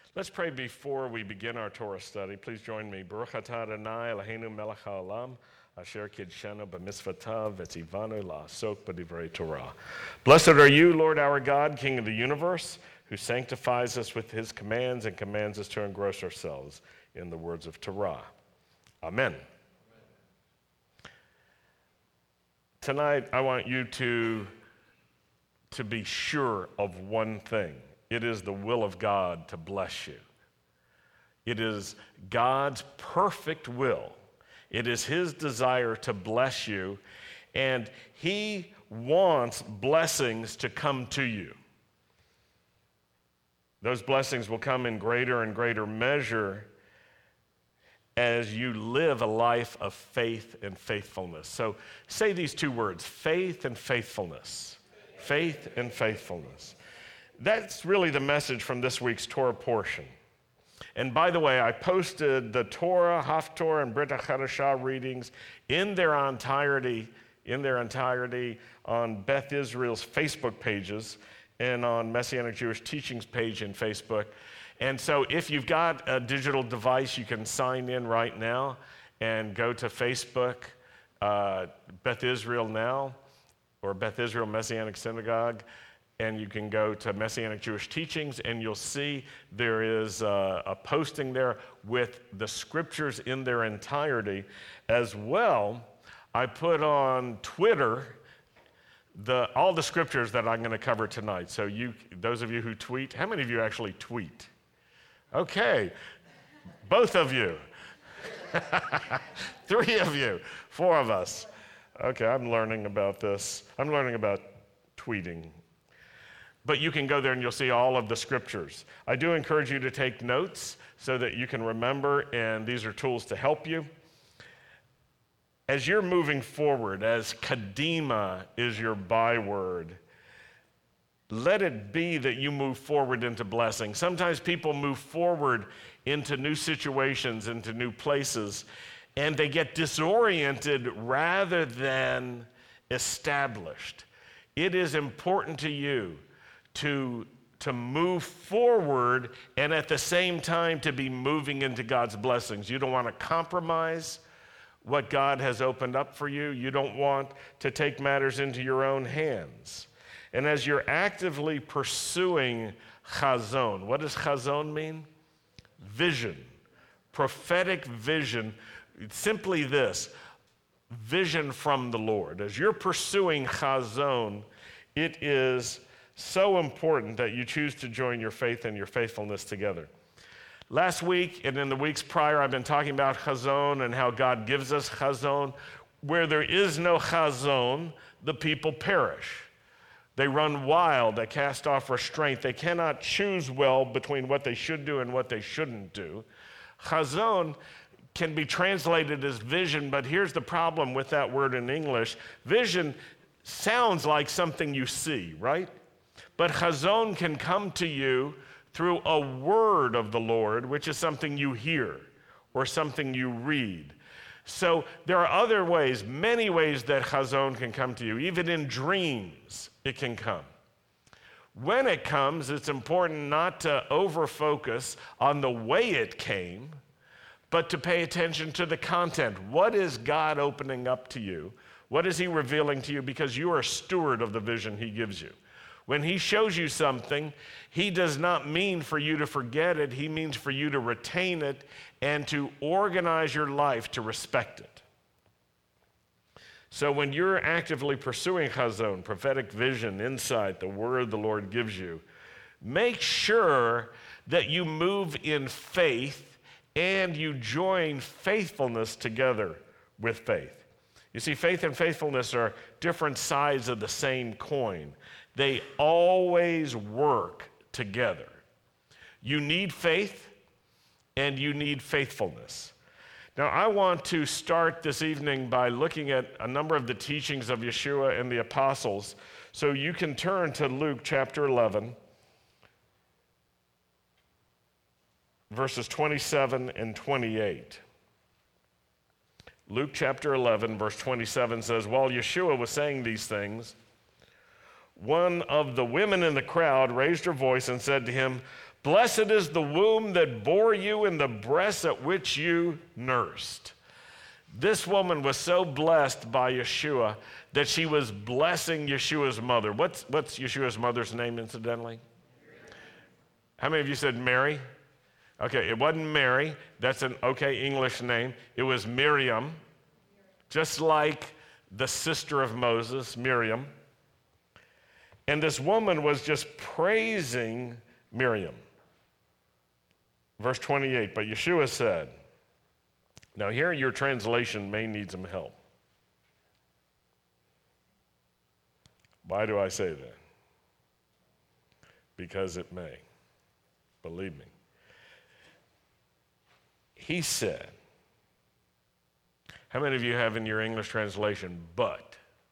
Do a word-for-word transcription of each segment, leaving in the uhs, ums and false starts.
Let's pray before we begin our Torah study. Please join me. Baruch atah Adonai Eloheinu melech haolam, asher kidshanu b'mitzvotav v'tzivanu la'asok b'divrei Torah. Blessed are you, Lord our God, King of the universe, who sanctifies us with his commands and commands us to engross ourselves in the words of Torah. Amen. Amen. Tonight, I want you to, to be sure of one thing. It is the will of God to bless you. It is God's perfect will. It is his desire to bless you, and he wants blessings to come to you. Those blessings will come in greater and greater measure as you live a life of faith and faithfulness. So say these two words, faith and faithfulness. Faith and faithfulness. That's really the message from this week's Torah portion. And by the way, I posted the Torah, Haftorah, and Brit HaChadashah readings in their entirety, in their entirety on Beth Israel's Facebook pages and on Messianic Jewish Teachings page in Facebook. And so if you've got a digital device, you can sign in right now and go to Facebook, uh, Beth Israel Now, or Beth Israel Messianic Synagogue, and you can go to Messianic Jewish Teachings, and you'll see there is a, a posting there with the scriptures in their entirety. As well, I put on Twitter the all the scriptures that I'm going to cover tonight. So you, those of you who tweet, how many of you actually tweet? Okay, both of you. Three of you, four of us. Okay, I'm learning about this. I'm learning about tweeting. But you can go there and you'll see all of the scriptures. I do encourage you to take notes so that you can remember, and these are tools to help you. As you're moving forward, as kadima is your byword, let it be that you move forward into blessing. Sometimes people move forward into new situations, into new places, and they get disoriented rather than established. It is important to you to, to move forward and at the same time to be moving into God's blessings. You don't want to compromise what God has opened up for you. You don't want to take matters into your own hands. And as you're actively pursuing chazon, what does chazon mean? Vision, prophetic vision. It's simply this, vision from the Lord. As you're pursuing chazon, it is so important that you choose to join your faith and your faithfulness together. Last week and in the weeks prior, I've been talking about chazon and how God gives us chazon. Where there is no chazon, the people perish. They run wild, they cast off restraint. They cannot choose well between what they should do and what they shouldn't do. Chazon can be translated as vision, but here's the problem with that word in English. Vision sounds like something you see, right? But chazon can come to you through a word of the Lord, which is something you hear or something you read. So there are other ways, many ways that chazon can come to you. Even in dreams, it can come. When it comes, it's important not to over-focus on the way it came, but to pay attention to the content. What is God opening up to you? What is he revealing to you? Because you are a steward of the vision he gives you. When he shows you something, he does not mean for you to forget it. He means for you to retain it and to organize your life to respect it. So when you're actively pursuing chazon, prophetic vision, insight, the word the Lord gives you, make sure that you move in faith and you join faithfulness together with faith. You see, faith and faithfulness are different sides of the same coin. They always work together. You need faith and you need faithfulness. Now, I want to start this evening by looking at a number of the teachings of Yeshua and the apostles. So you can turn to Luke chapter eleven, verses twenty-seven and twenty-eight. Luke chapter eleven, verse twenty-seven says, "While Yeshua was saying these things, one of the women in the crowd raised her voice and said to him, Blessed is the womb that bore you and the breast at which you nursed. This woman was so blessed by Yeshua that she was blessing Yeshua's mother. What's, what's Yeshua's mother's name, incidentally? How many of you said Mary? Okay, it wasn't Mary. That's an okay English name. It was Miriam, just like the sister of Moses, Miriam. And this woman was just praising Miriam. Verse twenty-eight, but Yeshua said, now here your translation may need some help. Why do I say that? Because it may. Believe me. He said, how many of you have in your English translation, but?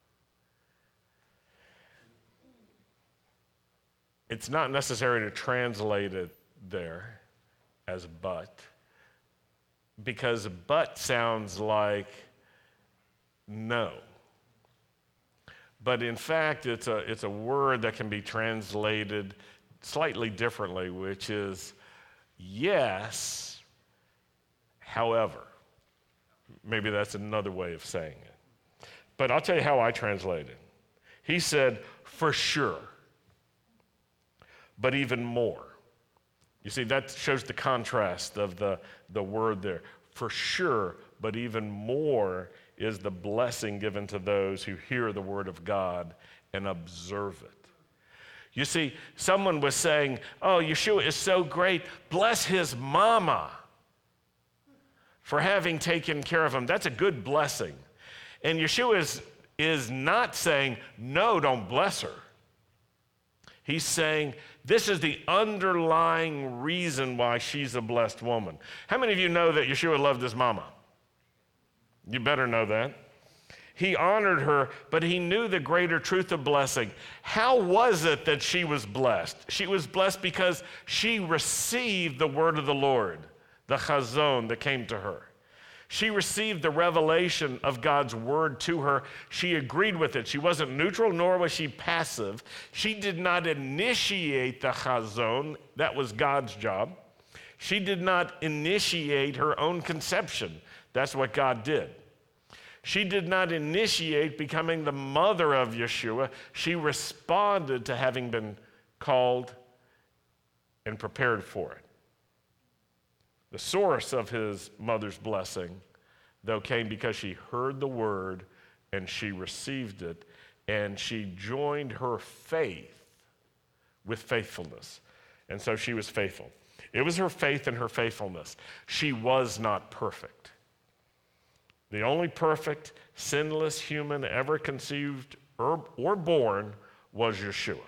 It's not necessary to translate it there as but, because but sounds like no. But in fact, it's a, it's a word that can be translated slightly differently, which is yes, however. Maybe that's another way of saying it. But I'll tell you how I translate it. He said, for sure, but even more. You see, that shows the contrast of the, the word there. For sure, but even more is the blessing given to those who hear the word of God and observe it. You see, someone was saying, oh, Yeshua is so great. Bless his mama for having taken care of him. That's a good blessing. And Yeshua is, is not saying, no, don't bless her. He's saying, this is the underlying reason why she's a blessed woman. How many of you know that Yeshua loved his mama? You better know that. He honored her, but he knew the greater truth of blessing. How was it that she was blessed? She was blessed because she received the word of the Lord, the chazon that came to her. She received the revelation of God's word to her. She agreed with it. She wasn't neutral, nor was she passive. She did not initiate the chazon. That was God's job. She did not initiate her own conception. That's what God did. She did not initiate becoming the mother of Yeshua. She responded to having been called and prepared for it. The source of his mother's blessing, though, came because she heard the word and she received it, and she joined her faith with faithfulness. And so she was faithful. It was her faith and her faithfulness. She was not perfect. The only perfect, sinless human ever conceived or, or born was Yeshua.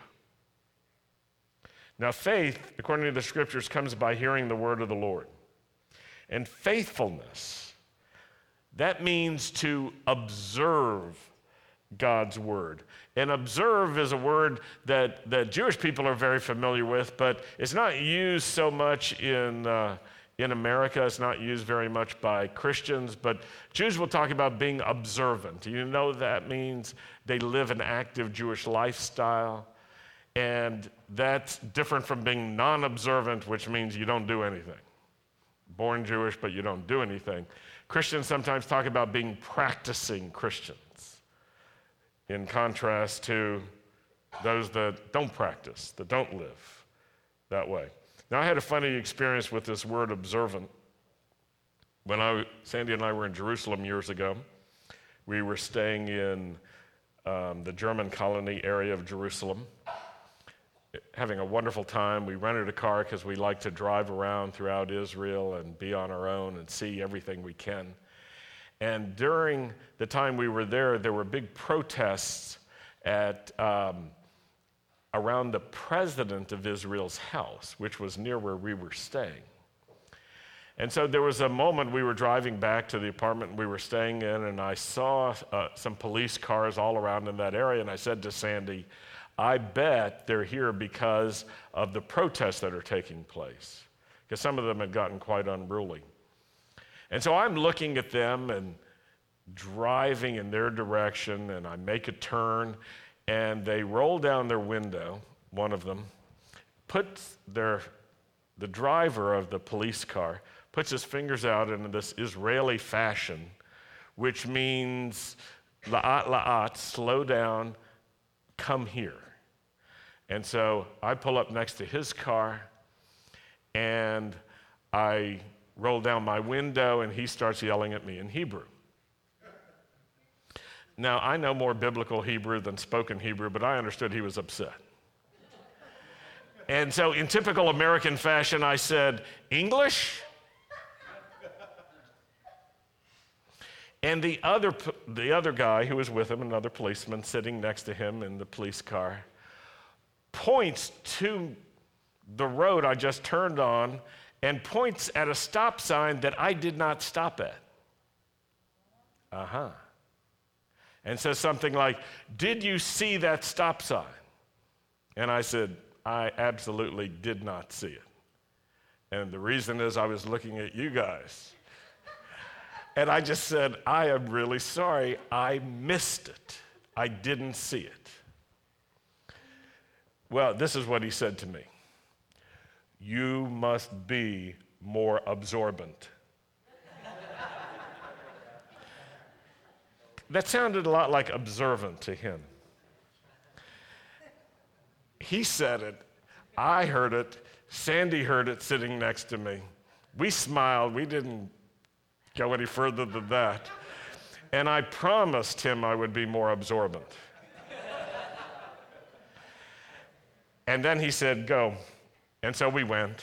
Now, faith, according to the scriptures, comes by hearing the word of the Lord. And faithfulness, that means to observe God's word. And observe is a word that, that Jewish people are very familiar with, but it's not used so much in, uh, in America. It's not used very much by Christians, but Jews will talk about being observant. You know that means they live an active Jewish lifestyle, and that's different from being non-observant, which means you don't do anything. Born Jewish, but you don't do anything. Christians sometimes talk about being practicing Christians, in contrast to those that don't practice, that don't live that way. Now, I had a funny experience with this word observant. When I, Sandy and I were in Jerusalem years ago, we were staying in um, the German colony area of Jerusalem, having a wonderful time. We rented a car because we like to drive around throughout Israel and be on our own and see everything we can. And during the time we were there, there were big protests at um, around the president of Israel's house, which was near where we were staying. And so there was a moment we were driving back to the apartment we were staying in, and I saw uh, some police cars all around in that area, and I said to Sandy, I bet they're here because of the protests that are taking place, because some of them had gotten quite unruly. And so I'm looking at them and driving in their direction, and I make a turn, and they roll down their window, one of them, puts their the driver of the police car puts his fingers out in this Israeli fashion, which means la'at la'at, slow down, come here. And so I pull up next to his car, and I roll down my window, and he starts yelling at me in Hebrew. Now, I know more biblical Hebrew than spoken Hebrew, but I understood he was upset. And so in typical American fashion, I said, English? And the other, the other guy who was with him, another policeman sitting next to him in the police car, points to the road I just turned on and points at a stop sign that I did not stop at. Uh-huh. And says something like, did you see that stop sign? And I said, I absolutely did not see it. And the reason is I was looking at you guys. And I just said, I am really sorry, I missed it. I didn't see it. Well, this is what he said to me. You must be more absorbent. That sounded a lot like observant to him. He said it, I heard it, Sandy heard it sitting next to me. We smiled, we didn't go any further than that. And I promised him I would be more absorbent. And then he said, go. And so we went.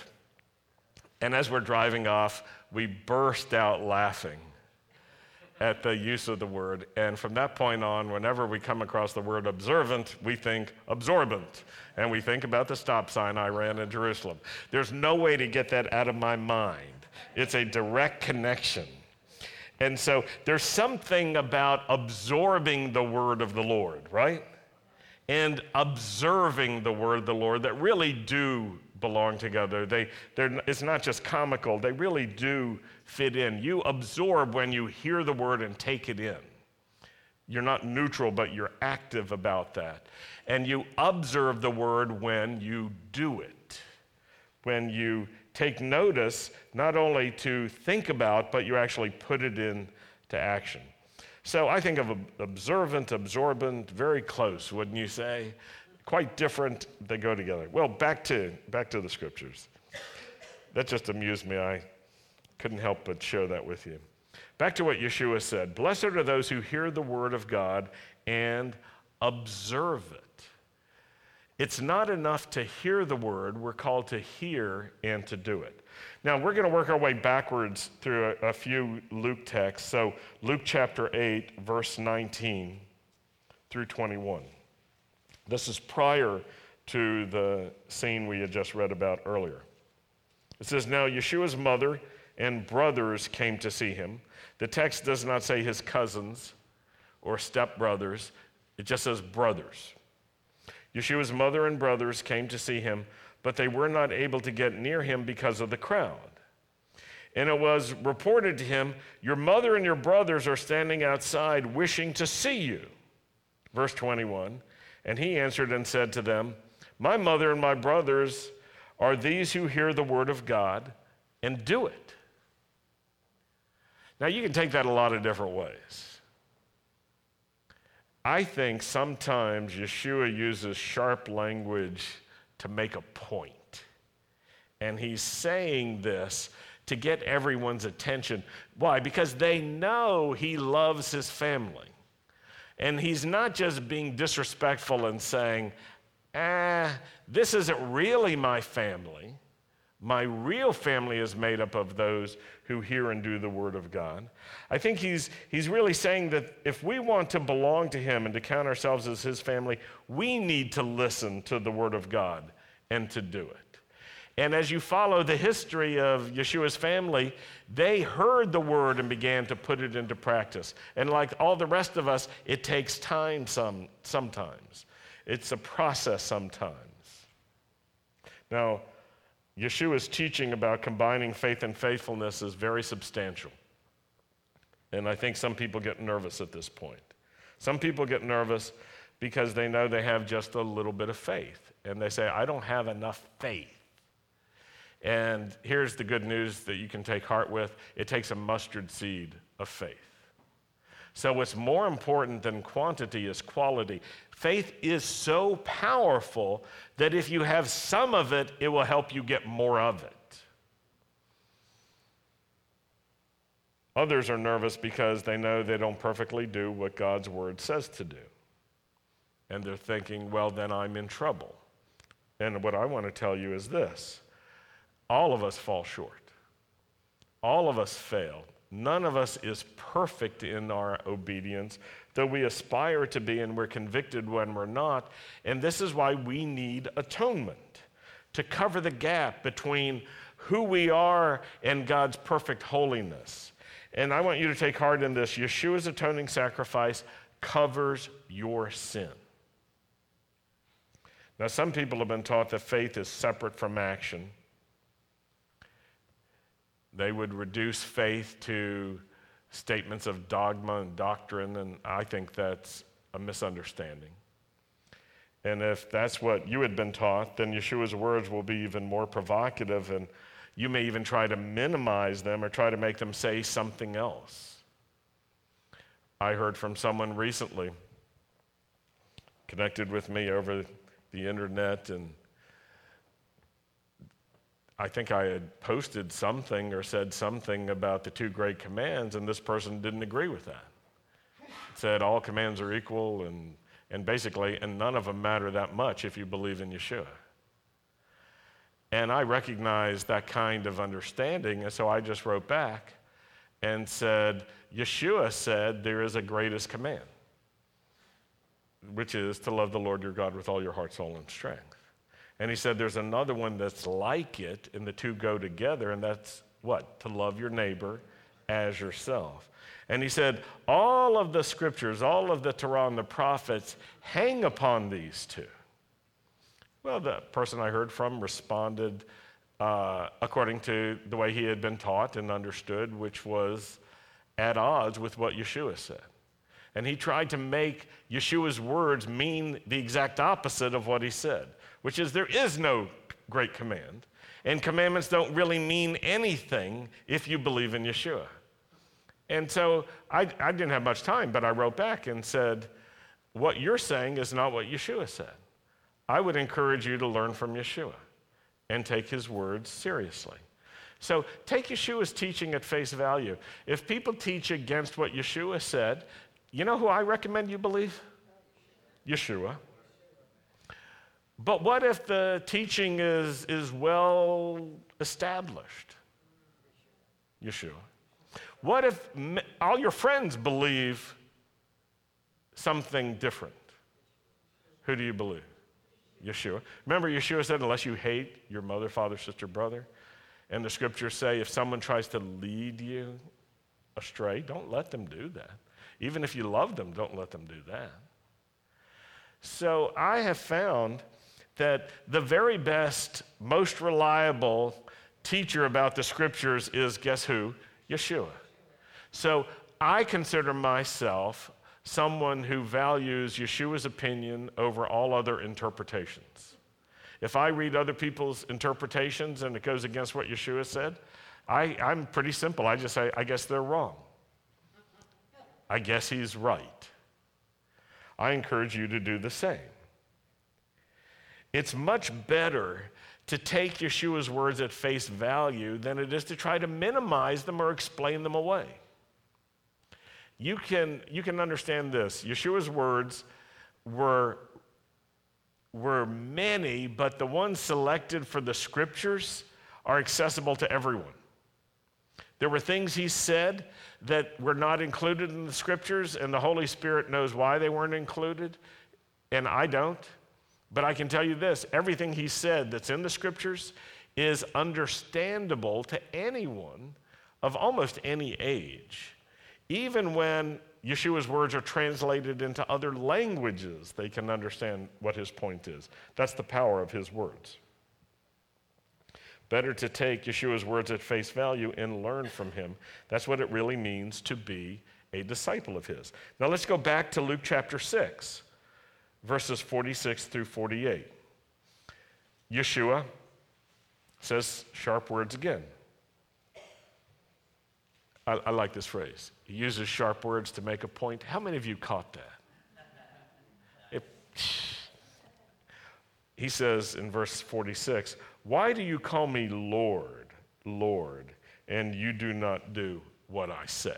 And as we're driving off, we burst out laughing at the use of the word. And from that point on, whenever we come across the word observant, we think absorbent. And we think about the stop sign I ran in Jerusalem. There's no way to get that out of my mind. It's a direct connection. And so there's something about absorbing the word of the Lord, right? And observing the word of the Lord that really do belong together. They, they're, it's not just comical, they really do fit in. You absorb when you hear the word and take it in. You're not neutral, but you're active about that. And you observe the word when you do it. When you take notice, not only to think about, but you actually put it into action. So I think of observant, absorbent, very close, wouldn't you say? Quite different, they go together. Well, back to, back to the scriptures. That just amused me. I couldn't help but share that with you. Back to what Yeshua said. Blessed are those who hear the word of God and observe it. It's not enough to hear the word. We're called to hear and to do it. Now, we're going to work our way backwards through a, a few Luke texts. So Luke chapter eight, verse nineteen through twenty-one. This is prior to the scene we had just read about earlier. It says, now Yeshua's mother and brothers came to see him. The text does not say his cousins or stepbrothers. It just says brothers. Yeshua's mother and brothers came to see him, but they were not able to get near him because of the crowd. And it was reported to him, your mother and your brothers are standing outside wishing to see you. Verse twenty-one, and he answered and said to them, my mother and my brothers are these who hear the word of God and do it. Now, you can take that a lot of different ways. I think sometimes Yeshua uses sharp language to make a point. And he's saying this to get everyone's attention. Why? Because they know he loves his family. And he's not just being disrespectful and saying, ah, this isn't really my family. My real family is made up of those who hear and do the word of God. I think he's, he's really saying that if we want to belong to him and to count ourselves as his family, we need to listen to the word of God and to do it. And as you follow the history of Yeshua's family, they heard the word and began to put it into practice. And like all the rest of us, it takes time some, sometimes. It's a process sometimes. Now, Yeshua's teaching about combining faith and faithfulness is very substantial. And I think some people get nervous at this point. Some people get nervous because they know they have just a little bit of faith. And they say, I don't have enough faith. And here's the good news that you can take heart with. It takes a mustard seed of faith. So what's more important than quantity is quality. Faith is so powerful that if you have some of it, it will help you get more of it. Others are nervous because they know they don't perfectly do what God's word says to do. And they're thinking, well, then I'm in trouble. And what I want to tell you is this. All of us fall short. All of us fail. None of us is perfect in our obedience, though we aspire to be, and we're convicted when we're not. And this is why we need atonement, to cover the gap between who we are and God's perfect holiness. And I want you to take heart in this. Yeshua's atoning sacrifice covers your sin. Now, some people have been taught that faith is separate from action. They would reduce faith to statements of dogma and doctrine, and I think that's a misunderstanding. And if that's what you had been taught, then Yeshua's words will be even more provocative, and you may even try to minimize them or try to make them say something else. I heard from someone recently, connected with me over the internet, and I think I had posted something or said something about the two great commands, and this person didn't agree with that. It said all commands are equal, and, and basically, and none of them matter that much if you believe in Yeshua. And I recognized that kind of understanding, and so I just wrote back and said, Yeshua said there is a greatest command, which is to love the Lord your God with all your heart, soul, and strength. And he said there's another one that's like it, and the two go together, and that's what? To love your neighbor as yourself. And he said all of the scriptures, all of the Torah and the prophets hang upon these two. Well, the person I heard from responded uh, according to the way he had been taught and understood, which was at odds with what Yeshua said. And he tried to make Yeshua's words mean the exact opposite of what he said, which is there is no great command, and commandments don't really mean anything if you believe in Yeshua. And so I, I didn't have much time, but I wrote back and said, what you're saying is not what Yeshua said. I would encourage you to learn from Yeshua and take his words seriously. So take Yeshua's teaching at face value. If people teach against what Yeshua said, you know who I recommend you believe? Yeshua. But what if the teaching is, is well established? Yeshua. What if all your friends believe something different? Who do you believe? Yeshua. Remember, Yeshua said, unless you hate your mother, father, sister, brother. And the scriptures say, if someone tries to lead you astray, don't let them do that. Even if you love them, don't let them do that. So I have found that the very best, most reliable teacher about the scriptures is, guess who? Yeshua. So I consider myself someone who values Yeshua's opinion over all other interpretations. If I read other people's interpretations and it goes against what Yeshua said, I, I'm pretty simple. I just say, I guess they're wrong. I guess he's right. I encourage you to do the same. It's much better to take Yeshua's words at face value than it is to try to minimize them or explain them away. You can, you can understand this. Yeshua's words were, were many, but the ones selected for the scriptures are accessible to everyone. There were things he said that were not included in the scriptures, and the Holy Spirit knows why they weren't included, and I don't. But I can tell you this, everything he said that's in the scriptures is understandable to anyone of almost any age. Even when Yeshua's words are translated into other languages, they can understand what his point is. That's the power of his words. Better to take Yeshua's words at face value and learn from him. That's what it really means to be a disciple of his. Now let's go back to Luke chapter six, verses forty-six through forty-eight. Yeshua says sharp words again. I, I like this phrase. He uses sharp words to make a point. How many of you caught that? It, he says in verse forty-six, "Why do you call me Lord, Lord, and you do not do what I say?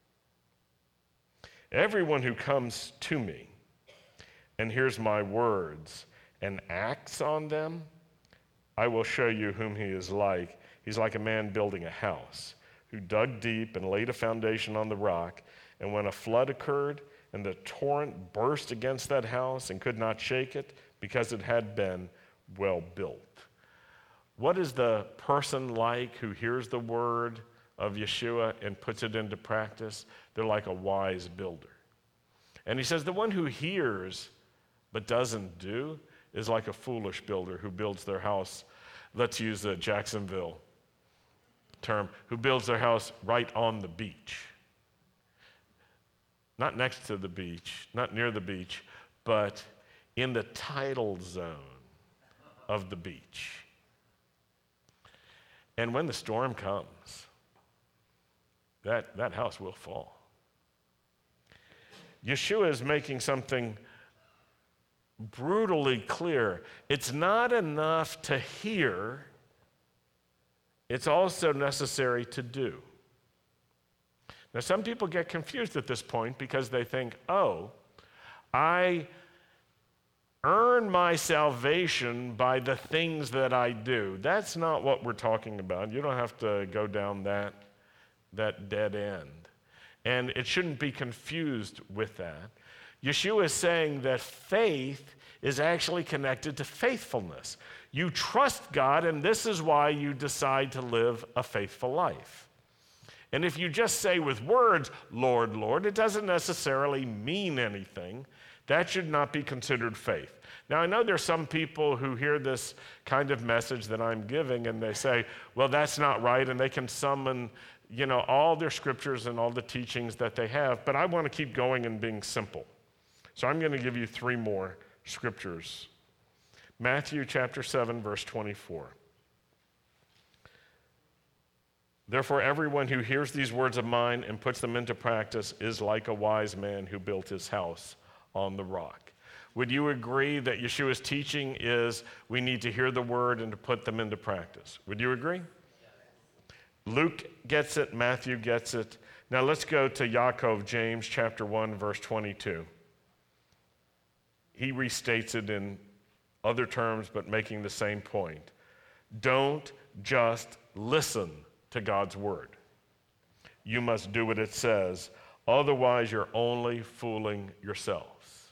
Everyone who comes to me and hears my words and acts on them, I will show you whom he is like. He's like a man building a house, who dug deep and laid a foundation on the rock. And when a flood occurred and the torrent burst against that house and could not shake it because it had been well built." What is the person like who hears the word of Yeshua and puts it into practice? They're like a wise builder. And he says the one who hears but doesn't do is like a foolish builder who builds their house, let's use a Jacksonville term, who builds their house right on the beach. Not next to the beach, not near the beach, but in the tidal zone of the beach. And when the storm comes, that, that house will fall. Yeshua is making something brutally clear. It's not enough to hear, it's also necessary to do. Now, some people get confused at this point because they think, oh, I earn my salvation by the things that I do. That's not what we're talking about. You don't have to go down that, that dead end. And it shouldn't be confused with that. Yeshua is saying that faith is actually connected to faithfulness. You trust God, and this is why you decide to live a faithful life. And if you just say with words, Lord, Lord, it doesn't necessarily mean anything. That should not be considered faith. Now, I know there's some people who hear this kind of message that I'm giving, and they say, well, that's not right, and they can summon, you know, all their scriptures and all the teachings that they have, but I want to keep going and being simple. So I'm going to give you three more scriptures. Matthew chapter seven, verse twenty-four. "Therefore, everyone who hears these words of mine and puts them into practice is like a wise man who built his house on the rock." Would you agree that Yeshua's teaching is we need to hear the word and to put them into practice? Would you agree? Luke gets it, Matthew gets it. Now let's go to Yaakov, James chapter one, verse twenty-two. He restates it in other terms, but making the same point. Don't just listen to God's word. You must do what it says. Otherwise, you're only fooling yourselves.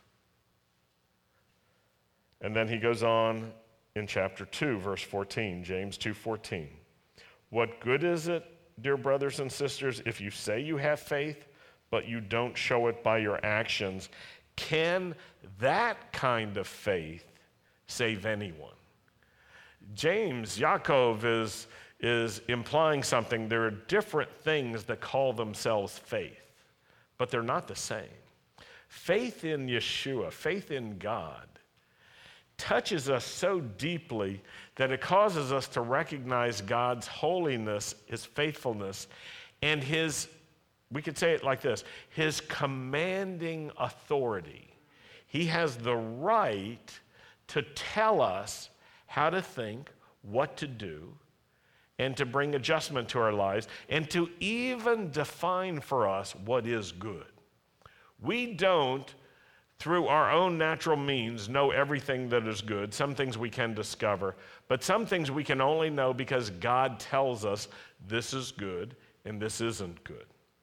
And then he goes on in chapter two, verse fourteen, James two fourteen. "What good is it, dear brothers and sisters, if you say you have faith, but you don't show it by your actions? Can that kind of faith save anyone?" James, Yaakov is, is implying something. There are different things that call themselves faith, but they're not the same. Faith in Yeshua, faith in God, touches us so deeply that it causes us to recognize God's holiness, his faithfulness, and his, we could say it like this, his commanding authority. He has the right to tell us how to think, what to do, and to bring adjustment to our lives, and to even define for us what is good. We don't, through our own natural means, know everything that is good. Some things we can discover, but some things we can only know because God tells us this is good and this isn't good.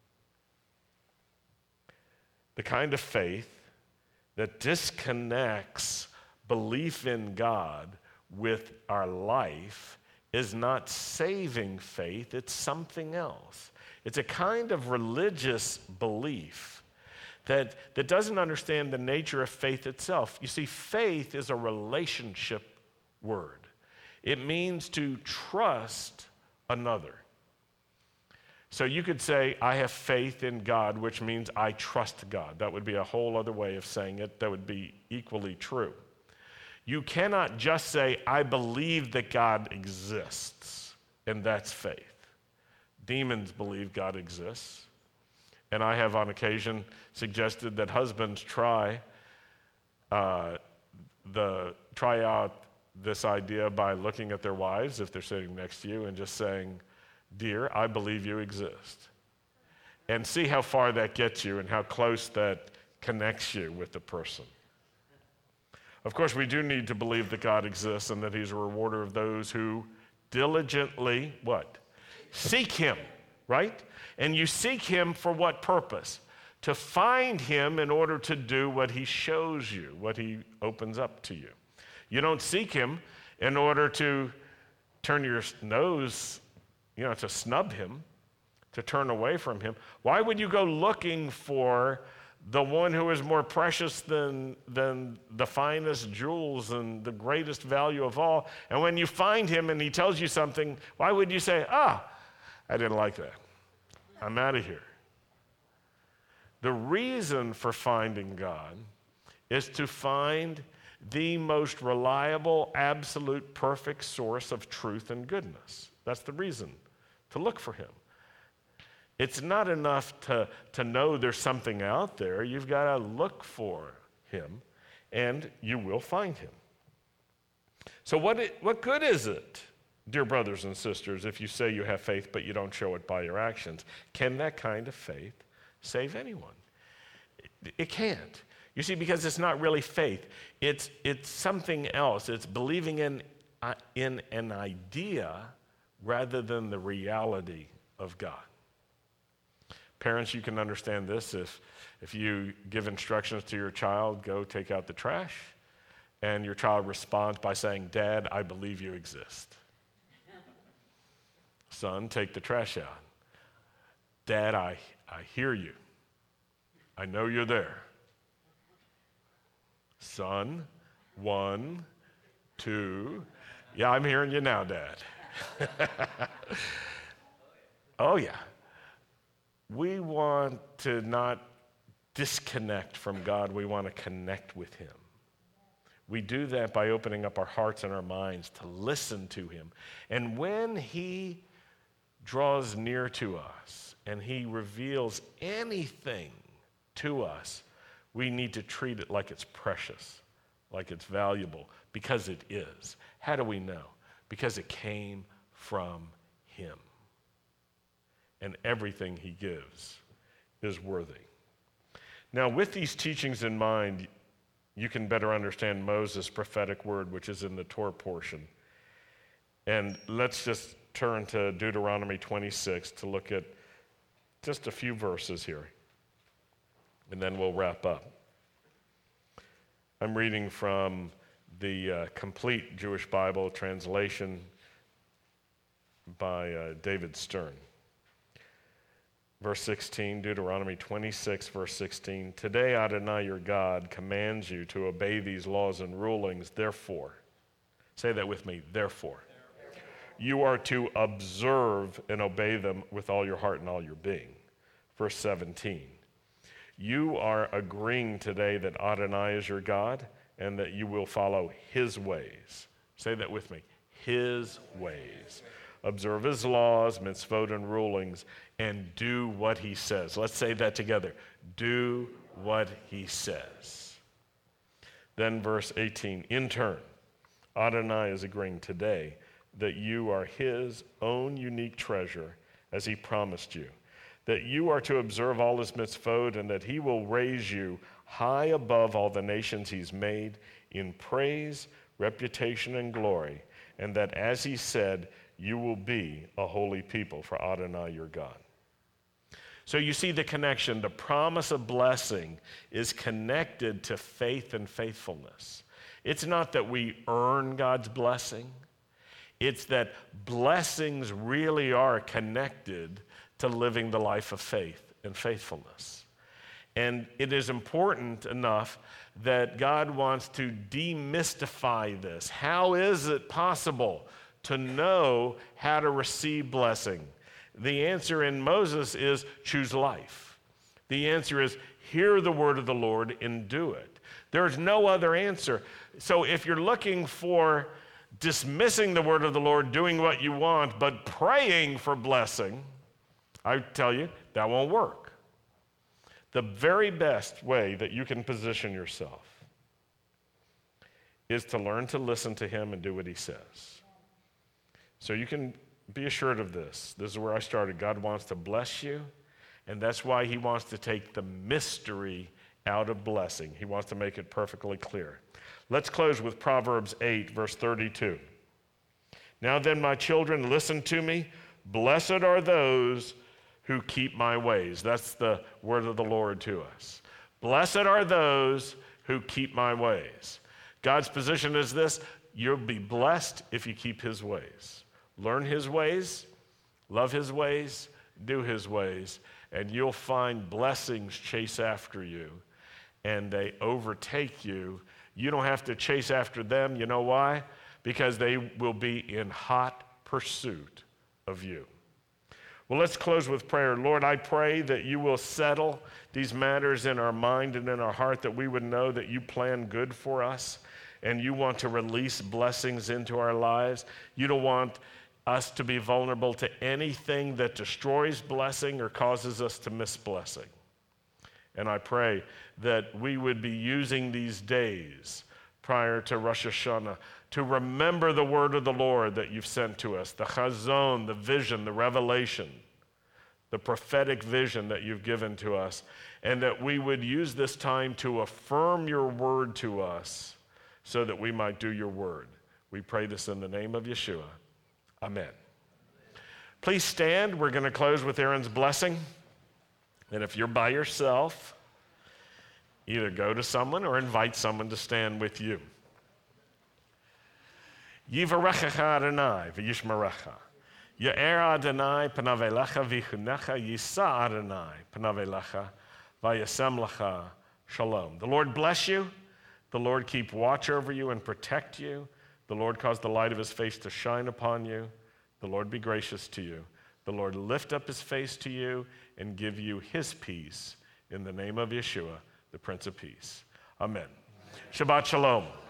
The kind of faith that disconnects belief in God with our life is not saving faith, it's something else. It's a kind of religious belief that, that doesn't understand the nature of faith itself. You see, faith is a relationship word. It means to trust another. So you could say, I have faith in God, which means I trust God. That would be a whole other way of saying it that would be equally true. You cannot just say, I believe that God exists, and that's faith. Demons believe God exists. And I have on occasion suggested that husbands try uh, the try out this idea by looking at their wives if they're sitting next to you and just saying, dear, I believe you exist. And see how far that gets you and how close that connects you with the person. Of course, we do need to believe that God exists and that he's a rewarder of those who diligently, what? Seek him, right? And you seek him for what purpose? To find him in order to do what he shows you, what he opens up to you. You don't seek him in order to turn your nose, you know, to snub him, to turn away from him. Why would you go looking for the one who is more precious than, than the finest jewels and the greatest value of all? And when you find him and he tells you something, why would you say, ah, I didn't like that. I'm out of here. The reason for finding God is to find the most reliable, absolute, perfect source of truth and goodness. That's the reason to look for him. It's not enough to, to know there's something out there. You've got to look for him, and you will find him. So what, it, what good is it, dear brothers and sisters, if you say you have faith but you don't show it by your actions? Can that kind of faith save anyone? It, it can't. You see, because it's not really faith. It's, it's something else. It's believing in, uh, in an idea rather than the reality of God. Parents, you can understand this if, if you give instructions to your child, go take out the trash, and your child responds by saying, Dad, I believe you exist. Son, take the trash out. Dad, I, I hear you. I know you're there. Son, one, two. Yeah, I'm hearing you now, Dad. Oh, yeah. We want to not disconnect from God. We want to connect with him. We do that by opening up our hearts and our minds to listen to him. And when he draws near to us and he reveals anything to us, we need to treat it like it's precious, like it's valuable, because it is. How do we know? Because it came from him. And everything he gives is worthy. Now, with these teachings in mind, you can better understand Moses' prophetic word, which is in the Torah portion. And let's just turn to Deuteronomy twenty-six to look at just a few verses here. And then we'll wrap up. I'm reading from the uh, Complete Jewish Bible translation by uh, David Stern. Verse sixteen, Deuteronomy twenty-six, verse sixteen. Today Adonai your God commands you to obey these laws and rulings, therefore. Say that with me, therefore. therefore. You are to observe and obey them with all your heart and all your being. Verse seventeen. You are agreeing today that Adonai is your God and that you will follow his ways. Say that with me, his ways. Observe his laws, mitzvot, and rulings, and do what he says. Let's say that together. Do what he says. Then verse eighteen, in turn, Adonai is agreeing today that you are his own unique treasure as he promised you, that you are to observe all his mitzvot, and that he will raise you high above all the nations he's made in praise, reputation, and glory, and that as he said, you will be a holy people for Adonai your God. So you see the connection. The promise of blessing is connected to faith and faithfulness. It's not that we earn God's blessing. It's that blessings really are connected to living the life of faith and faithfulness. And it is important enough that God wants to demystify this. How is it possible to know how to receive blessing? The answer in Moses is choose life. The answer is hear the word of the Lord and do it. There's no other answer. So if you're looking for dismissing the word of the Lord, doing what you want, but praying for blessing, I tell you, that won't work. The very best way that you can position yourself is to learn to listen to him and do what he says. So you can be assured of this. This is where I started. God wants to bless you, and that's why he wants to take the mystery out of blessing. He wants to make it perfectly clear. Let's close with Proverbs eight, verse thirty-two. Now then, my children, listen to me. Blessed are those who keep my ways. That's the word of the Lord to us. Blessed are those who keep my ways. God's position is this: you'll be blessed if you keep his ways. Learn his ways, love his ways, do his ways, and you'll find blessings chase after you, and they overtake you. You don't have to chase after them. You know why? Because they will be in hot pursuit of you. Well, let's close with prayer. Lord, I pray that you will settle these matters in our mind and in our heart, that we would know that you plan good for us and you want to release blessings into our lives. You don't want us to be vulnerable to anything that destroys blessing or causes us to miss blessing. And I pray that we would be using these days prior to Rosh Hashanah to remember the word of the Lord that you've sent to us, the chazon, the vision, the revelation, the prophetic vision that you've given to us, and that we would use this time to affirm your word to us so that we might do your word. We pray this in the name of Yeshua. Amen. Please stand. We're going to close with Aaron's blessing. And if you're by yourself, either go to someone or invite someone to stand with you. Yivarechecha Adonai v'yishmerecha. Ye'er Adonai panav elecha v'yichunecha. Yisa Adonai panav elecha v'yasem lecha shalom. The Lord bless you. The Lord keep watch over you and protect you. The Lord cause the light of his face to shine upon you. The Lord be gracious to you. The Lord lift up his face to you and give you his peace in the name of Yeshua, the Prince of Peace. Amen. Shabbat Shalom.